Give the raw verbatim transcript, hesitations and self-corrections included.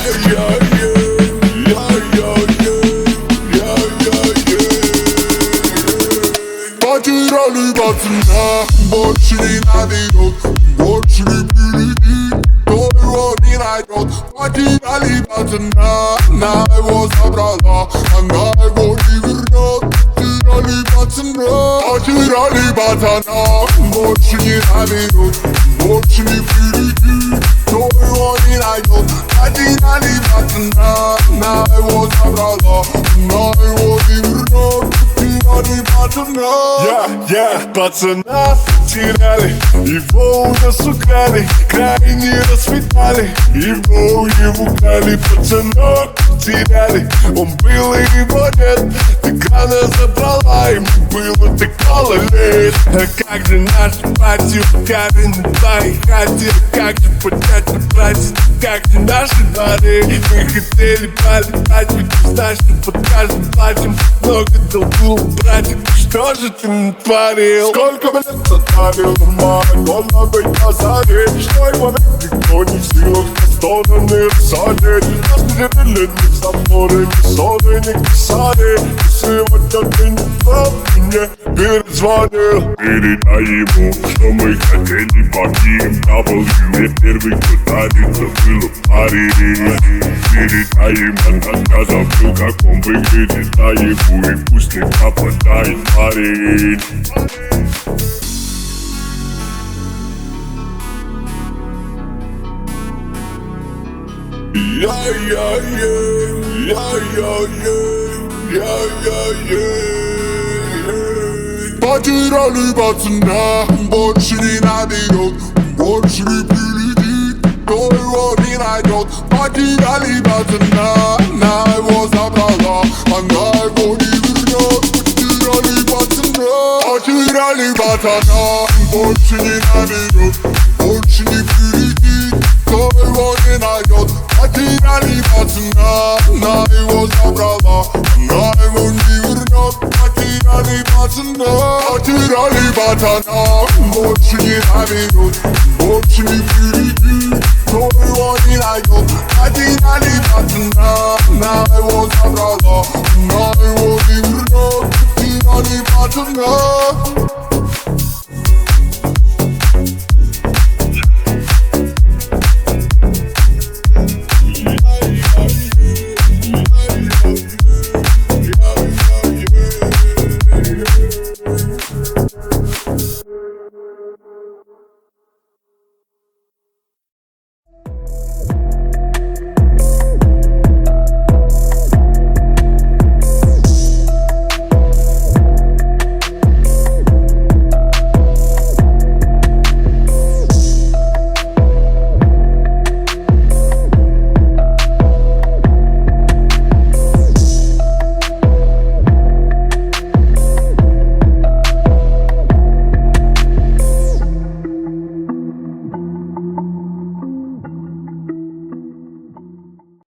Потеряли пацана, больше не наберет, больше не прилетит, кто его не найдет. Потеряли пацана, она его забрала, она его не вернет. Потеряли пацана, потеряли пацана, больше не наберет, больше не прилетит, кто его не найдет. Потеряли пацана, она его забрала, она его не вернет. Я, я, пацана теряли, его у нас украли, крайне расцветали, его, его украли, пацана теряли, он был и его нет, так она забрала, ему было так мало лет. А как же наш пати, Карин, твои хати, как же поднять на праздник, как же наши дворы, мы хотели полетать, ведь ты знаешь, что под каждым платьем много долгов, братик. Что же ты натворил? Сколько бы лет оставил мама, головы на заре, что его век никто не в силах со стороны рассадить. Нас не делили ни заборы, ни ссоры, ни кисали. И сегодня ты не прав, мне перезвонил. Передай ему, что мы хотели покинуть дабл ю. Мне первый, кто дарится, был в паре. Передай ему, я забыл, как он выглядит, дай ему, и пусть не попадает парень. Я-я-я, я-я-я, я-я-я. Потеряли пацана, больше не наберет, больше не прилетит, кто его не найдет. Потеряли пацана, она его забрала, она его не вернет. Потеряли пацана, потеряли пацана, больше не наберет, больше не прилетит, кто его не найдет. Потеряли пацана, она его забрала, она его не вернет. Потеряли пацана, потеряли пацана, больше не наберет, больше не прилетит, кто его не найдет. Потеряли пацана, она его забрала, она его не вернет. Потеряли пацана.